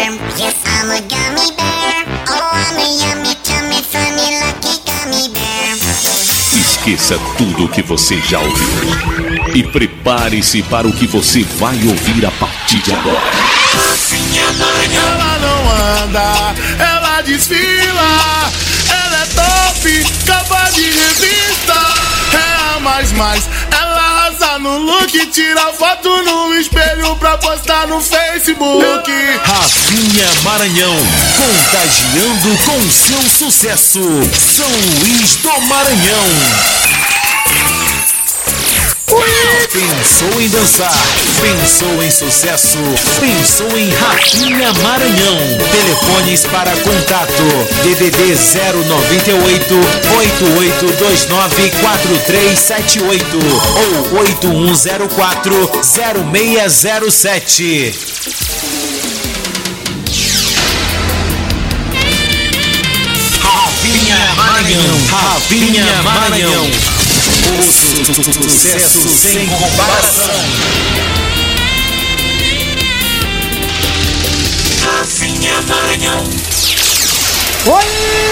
bear. Yes, I'm a gummy bear. Oh, I'm a yummy, tummy, funny, lucky gummy bear. Esqueça tudo o que você já ouviu e prepare-se para o que você vai ouvir a partir de agora. Ela não anda, ela desfila. Ela é top, capa de revista. É a mais, ela arrasa no look. Tira foto no espelho pra postar no Facebook. Rafinha Maranhão, contagiando com seu sucesso. São Luís do Maranhão. Pensou em dançar, pensou em sucesso, pensou em Rafinha Maranhão. Telefones para contato: DDD 098 8829 4378 ou 8104 0607. Rafinha Maranhão, Rafinha Maranhão. O sucesso sem comparação. Rafinha Maranhão. Oi!